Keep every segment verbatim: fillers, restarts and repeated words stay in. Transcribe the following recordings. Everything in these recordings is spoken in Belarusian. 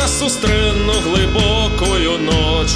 на сустрэну глыбокую ноч.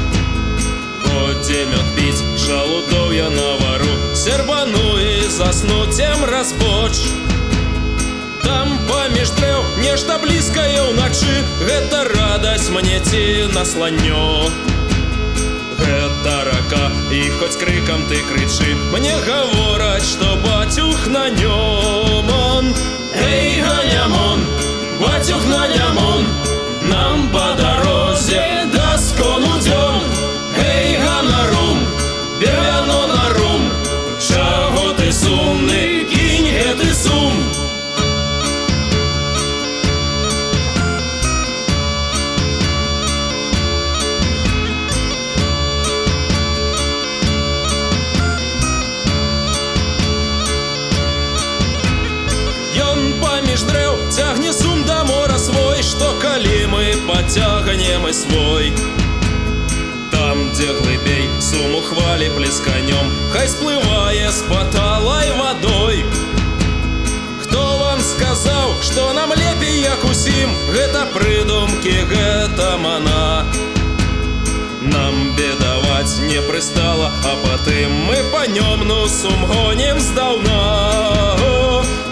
Годзе мёд піць, жалудоў я навару, сербану і засну цем разбоч. Там паміж дрэў нешта блізкае ўначы, гэта радасць мне ці насланнё. Гэта рака, і хоць крыкам ты крычы, мне гавораць, што бацюх на нём он. Эй, ганямон, бацюх на нямон, нам па дарозе да скону дзён. Эй, ганарум, бярвяно на рум, чаго ты сумны, кінь гэты сум. Паміж дрэў цягне сум да мора свой, што калі мы пацягнем і свой. Там, дзе глыбей, сум у хвалі плесканём, хай сплывае з паталай вадой. Хто вам сказаў, што нам лепей, як усім? Гэта прыдумкі, гэта мана. Нам бедаваць не прыстала, а патым мы па нём, ну, сум гонім здаўна.